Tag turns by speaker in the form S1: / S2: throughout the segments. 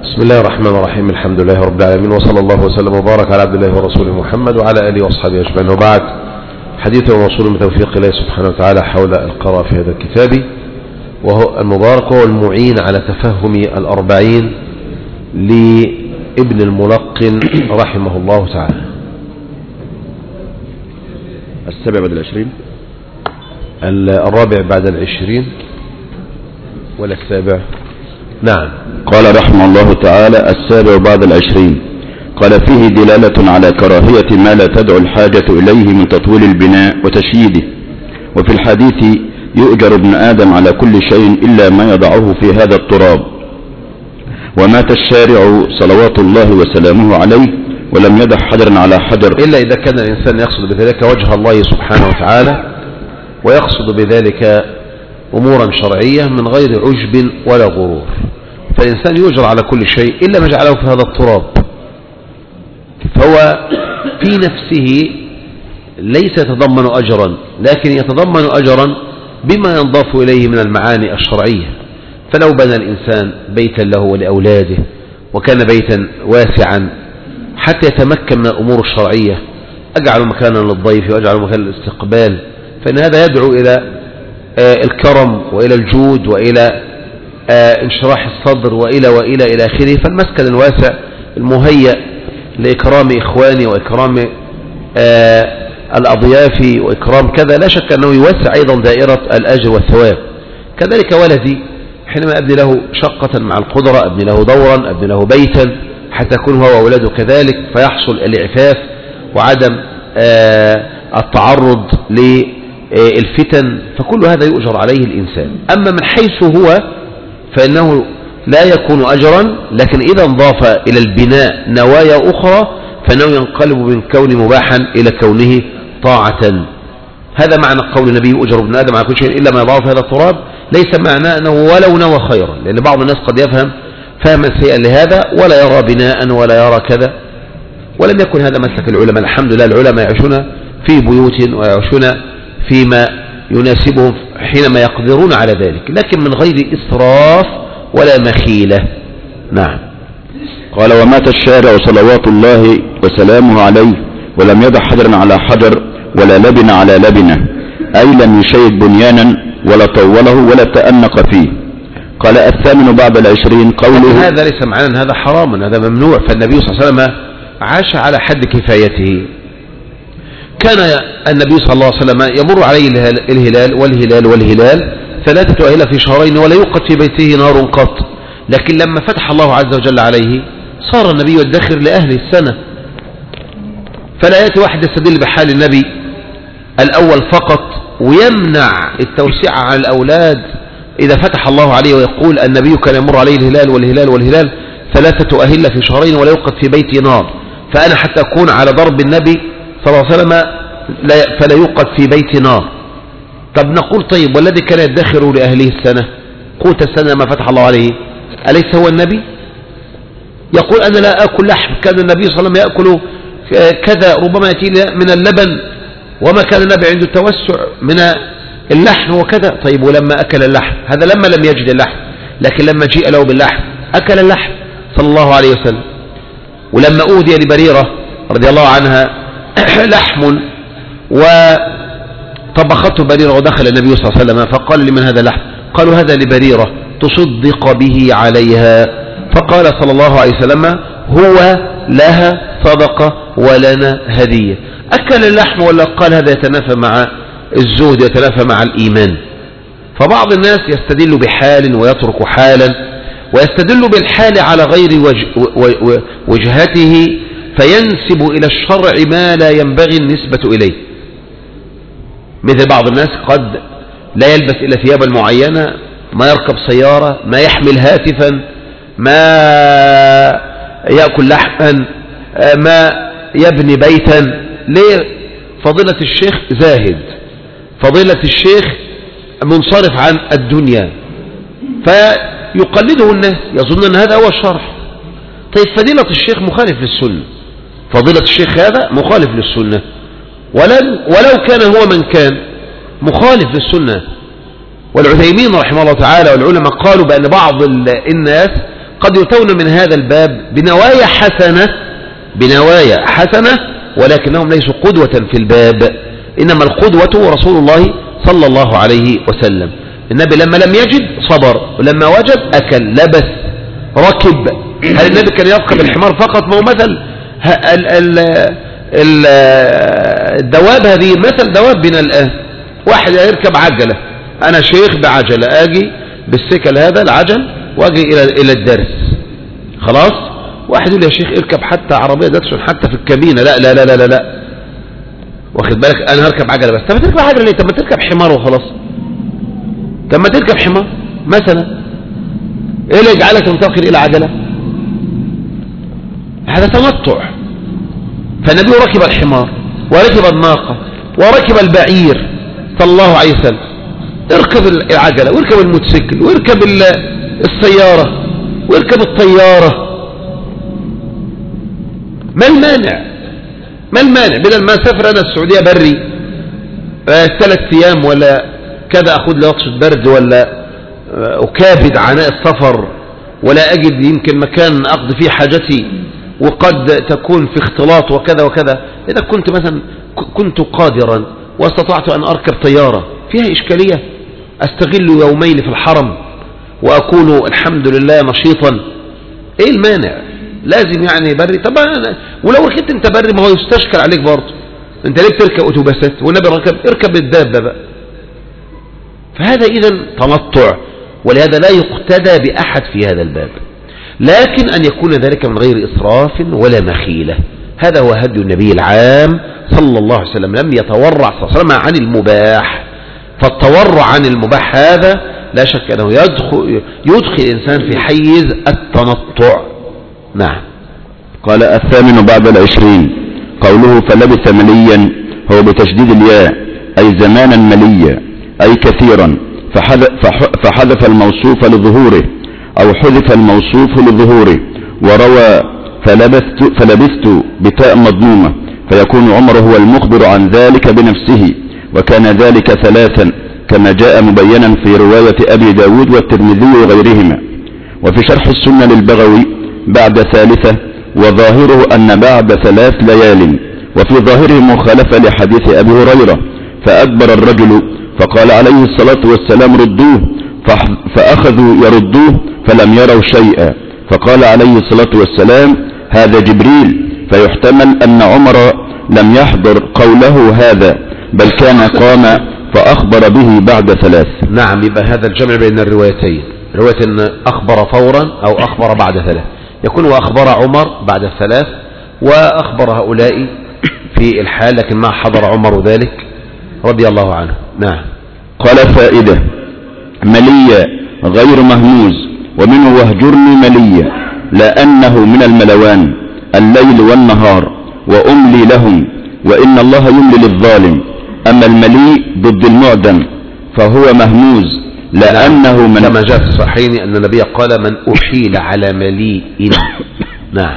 S1: بسم الله الرحمن الرحيم. الحمد لله رب العالمين، وصلى الله وسلم وبارك على عبد الله ورسوله محمد وعلى آله وأصحابه أجمعين، وبعد. حديث وموصول من توفيق الله سبحانه وتعالى حول القراءة في هذا الكتاب وهو المبارك، وهو المعين على تفهم الأربعين لابن الملقن رحمه الله تعالى.
S2: السابع بعد العشرين،
S1: الرابع بعد العشرين ولا السابع؟ نعم.
S2: قال رحمه الله تعالى: السابع بعد العشرين. قال: فيه دلالة على كراهية ما لا تدعو الحاجة إليه من تطويل البناء وتشييده. وفي الحديث: يؤجر ابن آدم على كل شيء إلا ما يضعه في هذا التراب. ومات الشارع صلوات الله وسلامه عليه ولم يدع حجرا على حجر،
S1: إلا إذا كان الإنسان يقصد بذلك وجه الله سبحانه وتعالى، ويقصد بذلك أمورا شرعية من غير عجب ولا غرور. فالإنسان يؤجر على كل شيء إلا ما جعله في هذا التراب، فهو في نفسه ليس يتضمن أجرا، لكن يتضمن أجرا بما ينضاف إليه من المعاني الشرعية. فلو بنى الإنسان بيتا له ولأولاده وكان بيتا واسعا حتى يتمكن من الأمور الشرعية، أجعل مكانا للضيف وأجعل مكانا للاستقبال، فإن هذا يدعو إلى الكرم وإلى الجود وإلى انشراح الصدر وإلى إلى آخره. فالمسكن الواسع المهيأ لإكرام إخواني وإكرام الأضياف وإكرام كذا، لا شك أنه يوسع أيضا دائرة الأجر والثواب. كذلك ولدي حينما أبني له شقة مع القدرة، أبني له دورا، أبني له بيتا حتى يكون هو وأولاده كذلك، فيحصل الإعفاف وعدم التعرض للفتن، فكل هذا يؤجر عليه الإنسان. أما من حيث هو فإنه لا يكون أجرا، لكن إذا انضاف إلى البناء نوايا أخرى فإنه ينقلب من كون مباحا إلى كونه طاعة. هذا معنى قول النبي: يؤجر ابن آدم على كل شيء إلا ما يضعه في هذا التراب. ليس معناه أنه ولو نوى خيرا، لأن بعض الناس قد يفهم فهما سيئا لهذا ولا يرى بناء ولا يرى كذا، ولم يكن هذا مسلك العلماء. الحمد لله العلماء يعيشون في بيوت ويعيشون فيما يناسبهم حينما يقدرون على ذلك، لكن من غير إسراف ولا مخيلة. نعم.
S2: قال: ومات الشارع صلوات الله وسلامه عليه ولم يدع حجرا على حجر ولا لبن على لبنة، أي لم يشيد بنيانا ولا طوله ولا تأنق فيه. قال: الثامن بعد العشرين. قوله:
S1: هذا ليس معنى هذا حرام، هذا ممنوع. فالنبي صلى الله عليه وسلم عاش على حد كفايته. كان النبي صلى الله عليه وسلم يمر عليه الهلال والهلال والهلال 3 أهلة في شهرين ولا يوقد في بيته نار قط. لكن لما فتح الله عز وجل عليه صار النبي يدخر لأهل السنة، فلا يأتي واحد يستدل بحال النبي الأول فقط ويمنع التوسيع على الأولاد إذا فتح الله عليه، ويقول النبي كان يمر عليه الهلال والهلال والهلال 3 أهلة في شهرين ولا يوقد في بيتي نار، فأنا حتى أكون على ضرب النبي صلى الله عليه وسلم فلا يوقد في بيت نار. طب نقول طيب، والذي كان يدخر لأهله السنة قوت السنة ما فتح الله عليه أليس هو النبي؟ يقول: أنا لا أكل لحم، كان النبي صلى الله عليه وسلم يأكل كذا، ربما يأتي من اللبن، وما كان النبي عنده توسع من اللحم وكذا. طيب ولما أكل اللحم، هذا لما لم يجد اللحم، لكن لما جيء له باللحم أكل اللحم صلى الله عليه وسلم. ولما أودي لبريرة رضي الله عنها لحم وطبخته بريرة ودخل النبي صلى الله عليه وسلم فقال: لمن هذا اللحم؟ قالوا: هذا لبريرة تصدق به عليها. فقال صلى الله عليه وسلم: هو لها صدقة ولنا هدية. أكل اللحم ولا قال هذا يتنافى مع الزهد يتنافى مع الإيمان؟ فبعض الناس يستدل بحال ويترك حالا، ويستدل بالحال على غير وجهته فينسب إلى الشرع ما لا ينبغي النسبة إليه. مثل بعض الناس قد لا يلبس إلا ثيابا معينة، ما يركب سيارة، ما يحمل هاتفا، ما يأكل لحما، ما يبني بيتا. ليه؟ فضيلة الشيخ زاهد، فضيلة الشيخ منصرف عن الدنيا، فيقلده الناس يظن أن هذا هو الشرح. طيب فضيلة الشيخ مخالف للسنة، فضيلة الشيخ هذا مخالف للسنة، ولو كان هو من كان مخالف للسنة. والعثيمين رحمه الله تعالى والعلماء قالوا بأن بعض الناس قد يؤتون من هذا الباب بنوايا حسنة ولكنهم ليسوا قدوة في الباب، إنما القدوة رسول الله صلى الله عليه وسلم. النبي لما لم يجد صبر، ولما وجد أكل، لبس، ركب. هل النبي كان يركب الحمار فقط؟ ما هو مثل الدواب، هذه مثل دوابنا الآن. واحد يركب عجلة، أنا شيخ بعجلة، أجي بالسكل هذا العجل وأجي إلى الدرس، خلاص. واحد يقول يا شيخ اركب حتى عربية داتسون حتى في الكابينة. لا لا لا لا لا، واخد بالك؟ أنا هركب عجلة بس. طب ما تركب عجلة ليه؟ طب ما تركب حمار وخلاص. طب ما تركب حمار مثلا، ايه اللي يجعلك تنتقل الى عجلة؟ هذا تمتع. فالنبي ركب الحمار وركب الناقة وركب البعير صلى الله عليه وسلم. اركب العجلة واركب الموتوسيكل واركب السيارة واركب الطيارة. ما المانع بدل ما اسافر انا السعودية بري 3 ايام ولا كذا، اخذ لي وقت برد ولا اكابد عناء السفر ولا اجد يمكن مكان اقضي فيه حاجتي، وقد تكون في اختلاط وكذا وكذا. اذا كنت مثلا كنت قادرا واستطعت ان اركب طيارة، فيها اشكالية؟ استغل يومين في الحرم واكون الحمد لله نشيطا. ايه المانع؟ لازم يعني بري. طبعا ولو ركبت انت بري ما هو يستشكل عليك برضه. انت ليه بتركب اتوبيسات والنبي اركب الدابة بقى. فهذا إذن تمتع، ولهذا لا يقتدى بأحد في هذا الباب، لكن أن يكون ذلك من غير إسراف ولا مخيلة. هذا هو هدي النبي العام صلى الله عليه وسلم، لم يتورع صلى الله عليه وسلم عن المباح. فالتورع عن المباح هذا لا شك أنه يدخل الإنسان في حيز التنطع. نعم.
S2: قال 28 قوله فلبث مليا، هو بتشديد الياء أي زمانا مليا أي كثيرا، فحذف الموصوف لظهوره أو حذف الموصوف لظهوره. وروى فلبثت بتاء مضمومة، فيكون عمر هو المخبر عن ذلك بنفسه، وكان ذلك 3 كما جاء مبينا في رواية أبي داود والترمذي وغيرهما. وفي شرح السنة للبغوي بعد 3، وظاهره أن بعد 3 ليال، وفي ظاهره مخالفة لحديث أبي هريرة. فأدبر الرجل فقال عليه الصلاة والسلام ردوه، فأخذوا يردوه فلم يروا شيئا، فقال عليه الصلاة والسلام هذا جبريل. فيحتمل أن عمر لم يحضر قوله هذا، بل كان قام فأخبر به بعد 3.
S1: نعم، يبقى هذا الجمع بين الروايتين، رواية أن أخبر فورا أو أخبر بعد 3، يكون وأخبر عمر بعد 3 وأخبر هؤلاء في الحال، لكن ما حضر عمر ذلك رضي الله عنه. نعم.
S2: قال فائدة مليا غير مهموز، ومنه واهجرني مليا، لأنه من الملوان الليل والنهار وأملي لهم، وإن الله يملي للظالم. أما الملي ضد المعدم فهو مهموز، لأنه من
S1: كما جاء في الصحيحين أن النبي قال من أحيل على مليء. نعم.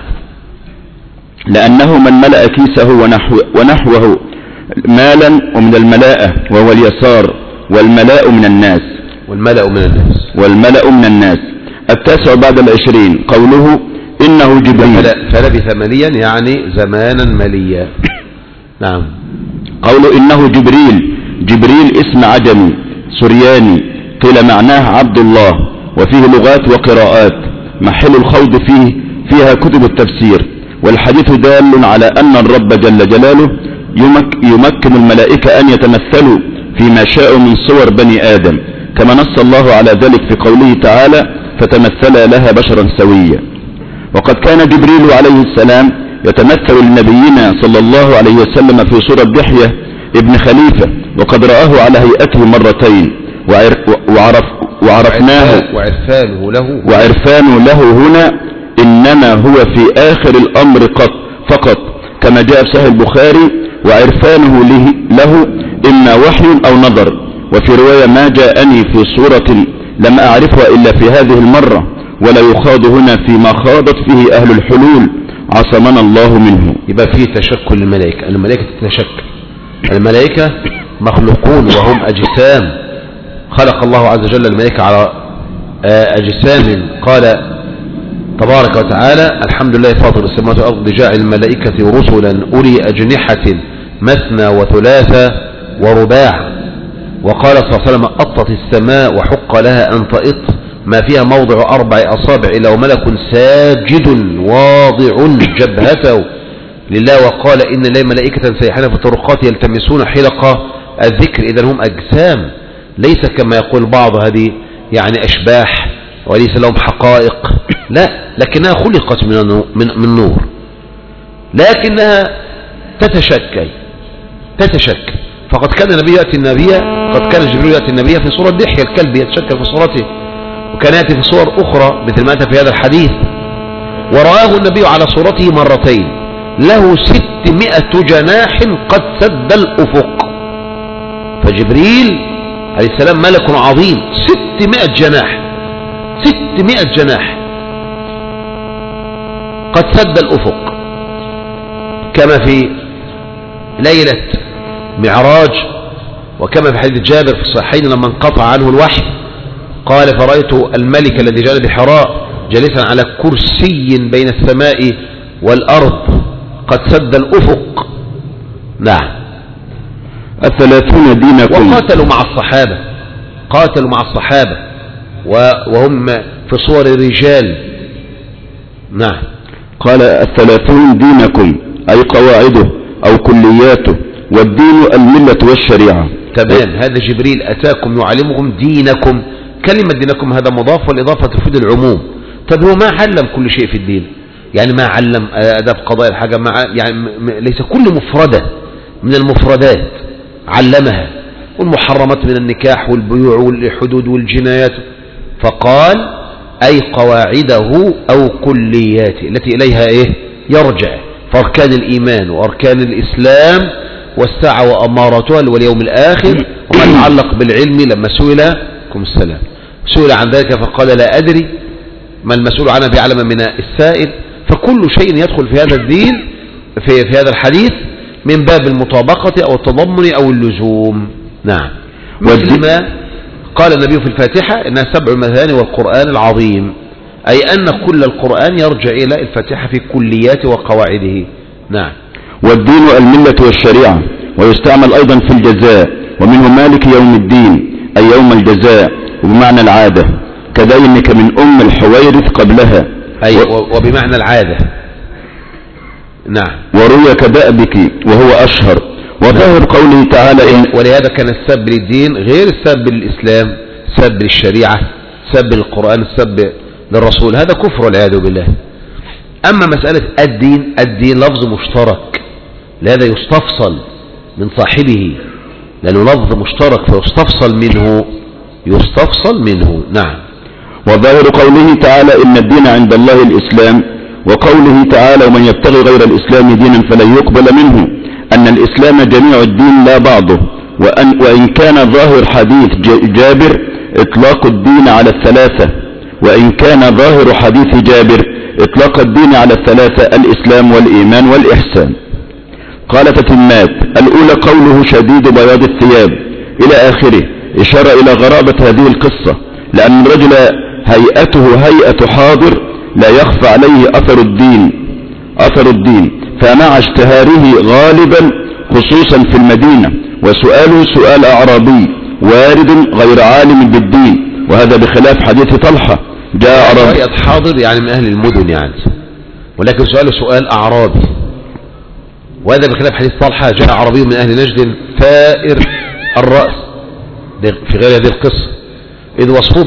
S2: لأنه من ملأ كيسه ونحوه مالا، ومن الملاءة وهو اليسار، والملاء من الناس. والملأ من الناس. 9 بعد 20 قوله إنه جبريل،
S1: فلبث مليا يعني زمانا مليا. نعم.
S2: قوله إنه جبريل اسم عجمي سرياني، قيل معناه عبد الله، وفيه لغات وقراءات محل الخوض فيها كتب التفسير. والحديث دال على أن الرب جل جلاله يمكن الملائكة أن يتمثلوا فيما شاءوا من صور بني آدم، كما نص الله على ذلك في قوله تعالى فتمثل لها بشرا سويا. وقد كان جبريل عليه السلام يتمثل لنبينا صلى الله عليه وسلم في صورة دحية ابن خليفة، وقد رآه على هيئته 2 وعرفانه له هنا إنما هو في آخر الأمر فقط، كما جاء في صحيح البخاري وعرفانه له إما وحي أو نظر. وفي رواية ما جاءني في صورة لم أعرفها إلا في هذه المرة، ولا يخاض هنا فيما خاضت فيه أهل الحلول عصمنا الله منه.
S1: يبقى فيه تشكل الملائكة. الملائكة تتشكل، الملائكة مخلوقون وهم أجسام، خلق الله عز وجل الملائكة على أجسام. قال تبارك وتعالى: الحمد لله فاطر السماوات والأرض جاعل الملائكة رسلا أولي أجنحة مثنى وثلاثة ورباع. وقال صلى الله عليه وسلم: أطت السماء وحق لها أن تئط ما فيها موضع 4 أصابع إلا وملك ساجد واضع جبهته لله. وقال: إن لله ملائكة سيحين في الطرقات يلتمسون حلق الذكر. إذن هم أجسام، ليس كما يقول بعض هذه يعني أشباح وليس لهم حقائق، لا، لكنها خلقت من نور، لكنها تتشكل. فقد كان النبي يأتي النبي قد كان جبريل يأتي النبي في صورة دحية الكلب يتشكل في صورته، وكان يأتي في صور أخرى مثل ما أتى في هذا الحديث. ورآه النبي على صورته مرتين، له 600 جناح قد سد الأفق. فجبريل عليه السلام ملك عظيم، 600 جناح قد سد الأفق، كما في ليلة معراج، وكما في حديث جابر في الصحيحين لما انقطع عنه الوحي قال: فرأيت الملك الذي جاء بحراء جالسا على كرسي بين السماء والأرض قد سد الأفق. نعم.
S2: 30 دينكم.
S1: وقاتلوا مع الصحابة وهم في صور رجال. نعم.
S2: قال: 30 دينكم أي قواعده أو كلياته، والدين الملة والشريعة.
S1: تمام. هذا جبريل أتاكم يعلمكم دينكم. كلمة دينكم هذا مضاف، والإضافة تفيد العموم. طب هو ما علم كل شيء في الدين، يعني ما علم أداب قضاء الحاجة، يعني ليس كل مفردة من المفردات علمها، والمحرمات من النكاح والبيوع والحدود والجنايات. فقال: أي قواعده أو كلياته التي إليها يرجع، فأركان الإيمان وأركان الإسلام والساعة وأمارتها واليوم الآخر وما يتعلق بالعلم. لما سئل عن ذلك فقال: لا أدري، ما المسؤول عنها بعلم من السائل. فكل شيء يدخل في هذا الدين في هذا الحديث من باب المطابقة أو التضمن أو اللزوم. نعم. مثل ما قال النبي في الفاتحة إنها 7 مثاني والقرآن العظيم، أي أن كل القرآن يرجع إلى الفاتحة في كلياته وقواعده. نعم.
S2: والدين الملة والشريعة، ويستعمل أيضا في الجزاء، ومنه مالك يوم الدين أي يوم الجزاء، وبمعنى العادة، كدينك من أم الحويرث قبلها،
S1: أي وبمعنى العادة. نعم.
S2: وروي كدأبك وهو أشهر. وظاهر قوله تعالى
S1: ولهذا كان السب للدين غير السب للإسلام، السب للشريعة، السب للقرآن، السب للرسول، هذا كفر والعياذ بالله. أما مسألة الدين لفظ مشترك، لهذا يستفصل من صاحبه، لأنه لفظ مشترك فيستفصل منه. نعم.
S2: وظاهر قوله تعالى إن الدين عند الله الإسلام، وقوله تعالى ومن يبتغي غير الإسلام دينا فلن يقبل منه، أن الإسلام جميع الدين لا بعضه. وإن كان ظاهر حديث جابر إطلاق الدين على الثلاثة، وإن كان ظاهر حديث جابر إطلاق الدين على الثلاثة: الإسلام والإيمان والإحسان. قال تتمات: الأولى قوله شديد بياض الثياب إلى آخره، إشارة إلى غرابة هذه القصة، لأن الرجل هيئته هيئة حاضر لا يخفى عليه أثر الدين، فمع اشتهاره غالبا خصوصا في المدينة، وسؤاله سؤال أعرابي وارد غير عالم بالدين، وهذا بخلاف حديث طلحة جاء أعرابي.
S1: هيئة حاضر يعني من أهل المدن يعني، ولكن سؤاله سؤال أعرابي، وهذا بخلاف حديث طلحة جاء أعرابي من أهل نجد ثائر الرأس في غير هذه القصة، إذ وصفوه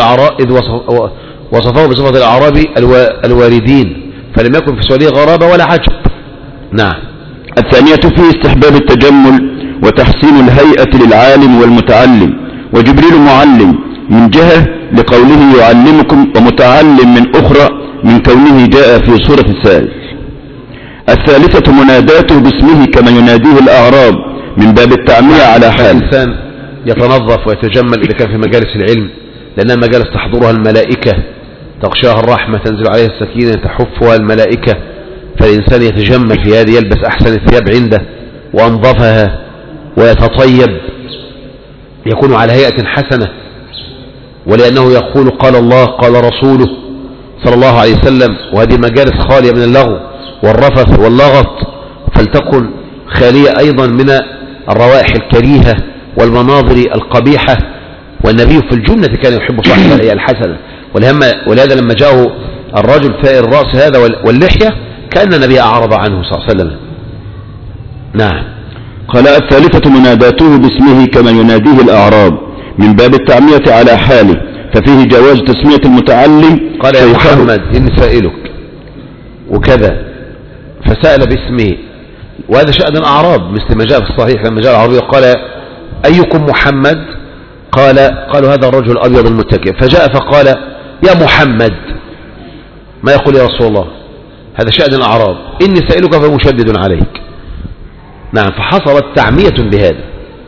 S1: بصفة الأعرابي الواردين، فلم يكن في سؤاله غرابة ولا عجب. نعم.
S2: الثانية فيه استحباب التجمل وتحسين الهيئة للعالم والمتعلم، وجبريل معلم من جهة لقوله يعلمكم، ومتعلم من أخرى من كونه جاء في صورة السائل. الثالثة مناداته باسمه كما يناديه الأعراب من باب التعمية على حال.
S1: الإنسان يتنظف ويتجمل إذا كان في مجالس العلم، لأنها مجالس تحضرها الملائكة، تغشاها الرحمة، تنزل عليها السكينة، تحفها الملائكة، فالإنسان يتجمل في هذه، يلبس أحسن الثياب عنده وأنظفها ويتطيب، يكون على هيئة حسنة، ولأنه يقول قال الله قال رسوله، صلى الله عليه وسلم، وهذه مجالس خالية من اللغو والرفث واللغط، فلتكن خالية أيضا من الروائح الكريهة والمناظر القبيحة. والنبي في الجملة كان يحب صاحب الهيئة الحسنة، ولهذا لما جاءه الرجل فائر الرأس هذا واللحية كأن النبي أعرض عنه صلى الله عليه وسلم. نعم.
S2: قال الثالثة مناداته باسمه كما يناديه الأعراب من باب التعمية على حاله، ففيه جواز تسمية المتعلم.
S1: قال يا محمد إني سائلك وكذا، فسأل باسمه، وهذا شأن الأعراب مثل ما جاء في الصحيح لما جاء العربي قال أيكم محمد؟ قالوا هذا الرجل الأبيض المتكئ، فجاء فقال يا محمد، ما يقول يا رسول الله، هذا شأن الأعراب، إني سائلك فمشدد عليك. نعم. فحصلت تعمية بهذا.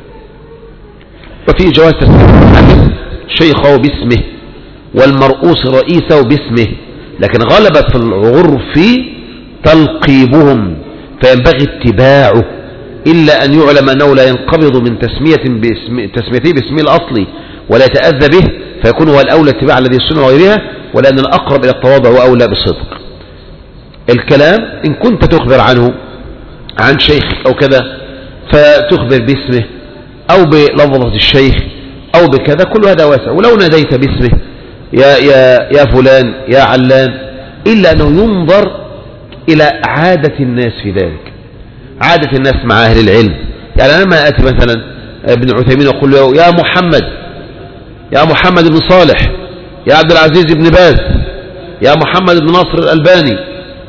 S1: وفي جواز تسمية شيخه باسمه والمرؤوس رئيسه باسمه، لكن غلبت في العرف تلقيبهم فينبغي اتباعه، إلا أن يعلم أنه لا ينقبض من تسميته باسمه الأصلي ولا يتأذى به، فيكون هو الأولى اتباع الذي السنة وغيرها، ولأن الأقرب إلى التواضع وأولى بالصدق. الكلام إن كنت تخبر عنه عن شيخ أو كذا فتخبر باسمه أو بلفظة الشيخ أو بكذا، كل هذا واسع. ولو ناديت باسمه يا فلان يا علان، إلا أنه ينظر إلى عادة الناس في ذلك، عادة الناس مع أهل العلم. يعني أنا ما أتي مثلا ابن عثيمين أقول له يا محمد، يا محمد بن صالح، يا عبد العزيز بن باز، يا محمد بن ناصر الألباني،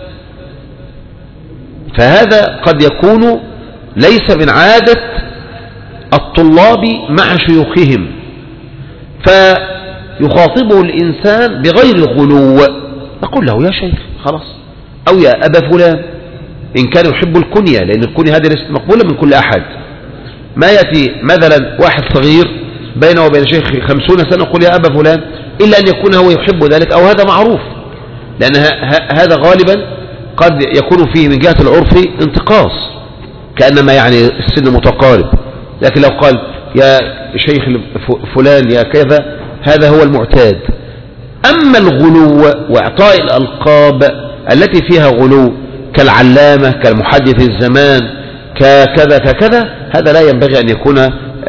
S1: فهذا قد يكون ليس من عادة الطلاب مع شيوخهم، فيخاطبه الإنسان بغير غلو، يقول له يا شيخ خلاص، أو يا أبا فلان إن كان يحب الكنية، لأن الكنية هذه ليست مقبولة من كل أحد. ما يأتي مثلا واحد صغير بينه وبين شيخ 50 سنة يقول يا أبا فلان، إلا أن يكون هو يحب ذلك أو هذا معروف، لأن هذا غالبا قد يكون فيه من جهة العرف انتقاص، كأنما يعني السن متقارب. لكن لو قال يا شيخ فلان يا كذا، هذا هو المعتاد. أما الغلو واعطاء الألقاب التي فيها غلو كالعلامة كالمحدث الزمان ككذا ككذا، هذا لا ينبغي أن يكون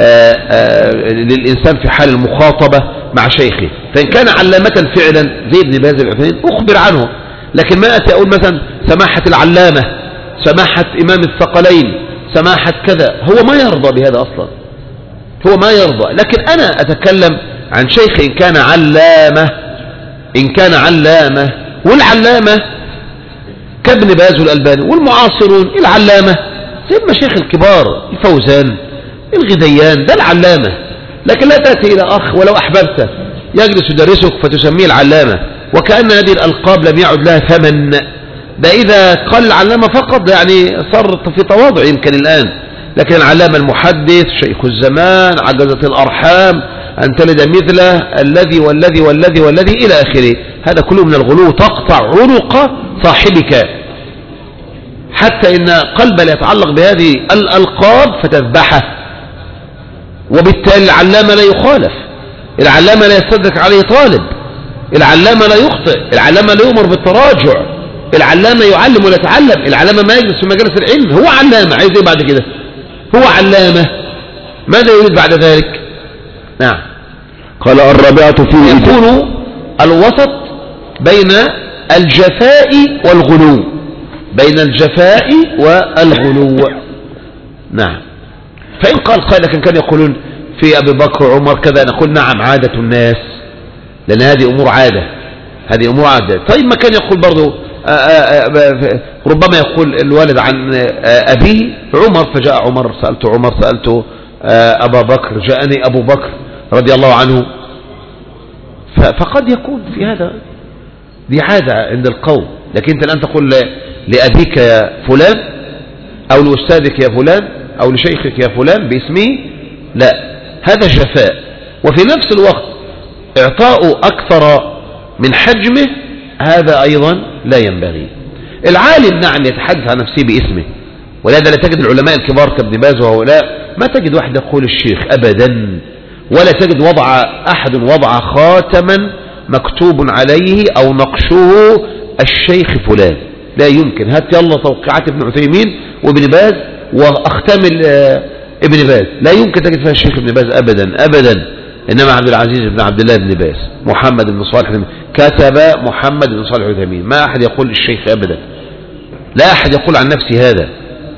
S1: للإنسان في حال المخاطبة مع شيخه. فإن كان علامة فعلا زي ابن باز العثيمين أخبر عنه، لكن ما أتي أقول مثلا سماحة العلامة، سماحة إمام الثقلين، سماحة كذا، هو ما يرضى بهذا أصلا، هو ما يرضى. لكن أنا أتكلم عن شيخ إن كان علامة، إن كان علامة، والعلامة كابن باز والألباني، والمعاصرون العلامة زي المشايخ الكبار الفوزان الغديان، ده العلامة. لكن لا تأتي إلى أخ ولو أحببته يجلس يدرسك فتسميه العلامة، وكأن هذه الألقاب لم يعد لها ثمن. ده إذا قال العلامة فقط يعني صار في تواضع يمكن الآن، لكن العلامة المحدث، شيخ الزمان، عجزة الأرحام، أن تلد مثله، الذي والذي والذي والذي إلى آخره، هذا كله من الغلو، تقطع عنق صاحبك، حتى إن قلب لا يتعلق بهذه الألقاب فتذبحه. وبالتالي العلامة لا يخالف، العلامة لا يستدرك عليه طالب، العلامة لا يخطئ، العلامة لا يؤمر بالتراجع، العلامة يعلم ولا يتعلم، العلامة ما يجلس في مجالس العلم، هو علامة، عايز ايه بعد كده؟ هو علامة، ماذا يريد بعد ذلك؟ نعم.
S2: قال الرابعة فيه
S1: يكون الوسط بين الجفاء والغلو، بين الجفاء والغلو. نعم. فإن قال قائل لكن كانوا يقولون في أبي بكر وعمر كذا، نقول نعم عادة الناس، لأن هذه أمور عادة، هذه أمور عادة. طيب ما كان يقول برضو ربما يقول الوالد عن أبيه عمر، فجاء عمر سألت عمر، سألت أبا بكر، جاءني أبو بكر رضي الله عنه. فقد يكون في هذا دي عادة عند القوم، لكن أنت الآن تقول لأبيك يا فلان أو لأستاذك يا فلان أو لشيخك يا فلان باسمه، لا، هذا جفاء. وفي نفس الوقت إعطاء أكثر من حجمه، هذا أيضا لا ينبغي. العالم نعم يتحدث عن نفسه باسمه، ولهذا لا تجد العلماء الكبار كابن باز وهؤلاء ما تجد واحد يقول الشيخ أبدا، ولا تجد أحد وضع خاتما مكتوب عليه أو نقشه الشيخ فلان. لا يمكن. هات يلا توقيعات ابن عثيمين وابن باز واختم ابن باز، لا يمكن تجد فيها الشيخ ابن باز أبدا أبدا. إنما عبد العزيز بن عبد الله بن باز، محمد بن صالح كتب محمد بن صالح العثيمين، ما أحد يقول الشيخ أبدا، لا أحد يقول عن نفسه هذا.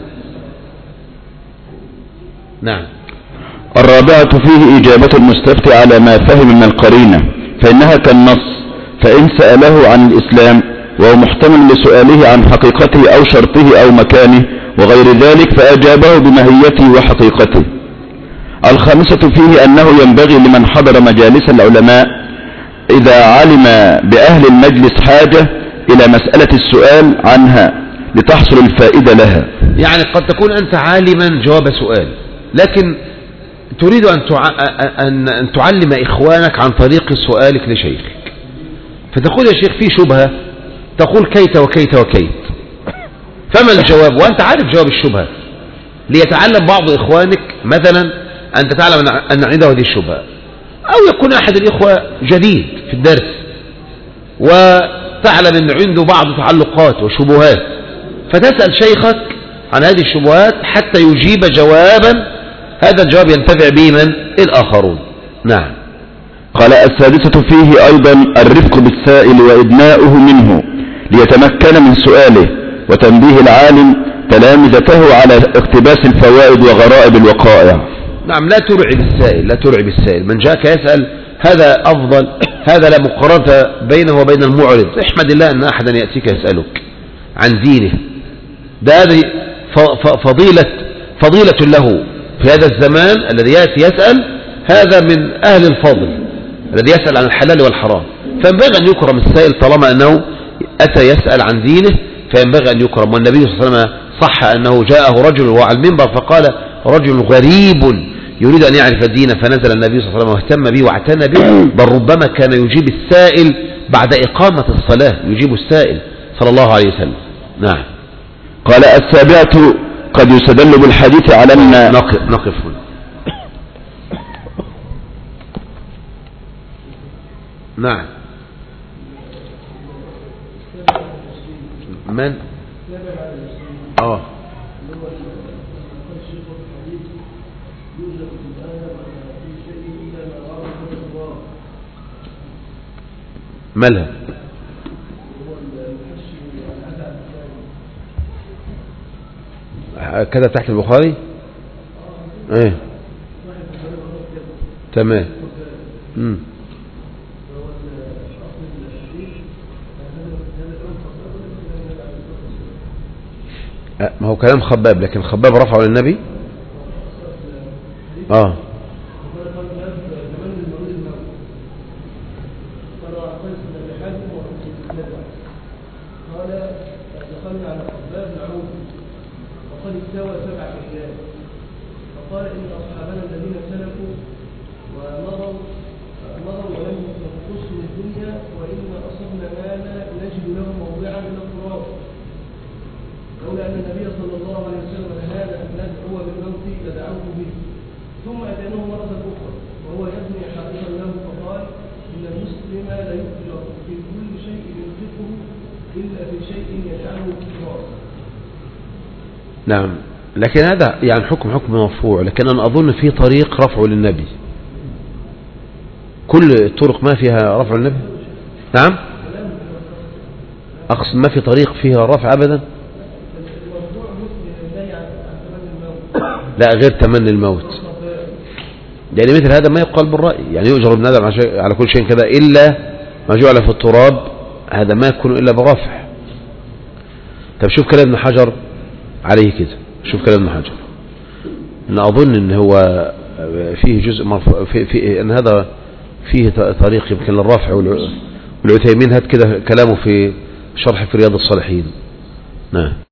S1: نعم.
S2: الرابعة فيه إجابة المستفتي على ما فهم من القرينة، فإنها كالنص، فإن سأله عن الإسلام وهو محتمل لسؤاله عن حقيقته أو شرطه أو مكانه وغير ذلك فأجابه بماهيته وحقيقته. الخامسة فيه أنه ينبغي لمن حضر مجالس العلماء إذا علم بأهل المجلس حاجة إلى مسألة السؤال عنها لتحصل الفائدة لها.
S1: يعني قد تكون أنت عالما جواب سؤال، لكن تريد أن تعلم إخوانك عن طريق سؤالك لشيخك، فتقول يا شيخ في شبهة، تقول كيت وكيت وكيت، فما الجواب وأنت عارف جواب الشبهة، ليتعلم بعض إخوانك مثلا أنت تعلم أن عنده هذه الشبهة، أو يكون أحد الإخوة جديد في الدرس وتعلم أن عنده بعض تعلقات وشبهات، فتسأل شيخك عن هذه الشبهات حتى يجيب جوابا هذا الجواب ينتفع به من الآخرون. نعم.
S2: قال السادسة فيه أيضا الرفق بالسائل وإدناؤه منه ليتمكن من سؤاله، وتنبيه العالم تلامذته على اقتباس الفوائد وغرائب الوقائع.
S1: نعم. لا ترعب السائل، لا ترعب السائل، من جاءك يسأل هذا أفضل، هذا لا مقارنة بينه وبين المعرض. احمد الله أن أحدا يأتيك يسألك عن دينه، ده هذه فضيلة له في هذا الزمان الذي يأتي يسأل، هذا من أهل الفضل الذي يسأل عن الحلال والحرام، فينبغي أن يكرم السائل طالما أنه أتى يسأل عن دينه، فينبغي أن يكرم. والنبي صلى الله عليه وسلم صح أنه جاءه رجل وهو على المنبر فقال رجل غريب يريد أن يعرف الدين، فنزل النبي صلى الله عليه وسلم واهتم به واعتنى به، بل ربما كان يجيب السائل بعد إقامة الصلاة، يجيب السائل صلى الله عليه وسلم. نعم.
S2: قال السابعة قد يستدل بالحديث على أن
S1: نقف هنا. نعم. من مالها كده تحت البخاري؟ ايه تمام. ما هو كلام خباب، لكن خباب رفعه للنبي.
S3: فقال إن أصحابنا الذين سلكوا ونظروا ولم ينقصوا الدنيا وإن أصبنا ما نجد له موضعا من التراب، لولا أن النبي صلى الله عليه وسلم نهانا أن ندعو بالموت لدعوه به. ثم أتيناه مرة أخرى وهو يبني حائطا له فقال إن المسلم لا يفجر في كل شيء ينفقه إلا في شيء يجعله كفارا.
S1: نعم. لكن هذا يعني حكم مرفوع، لكن أنا أظن في طريق رفعه للنبي، كل الطرق ما فيها رفع للنبي. نعم. أقصد ما في طريق فيها رفع أبدا. لا غير تمني الموت، يعني مثل هذا ما يقال بالرأي، يعني يؤجر ابن آدم على كل شيء كذا إلا ما جعل في التراب، هذا ما يكون إلا برفع. طب شوف كلام ابن حجر عليه كده، شوف كلام ابن حجر، أنا أظن أن هو فيه جزء في أن هذا فيه طريق يمكن للرافع، والعثيمين هات كده كلامه في شرح في رياض الصالحين. نعم.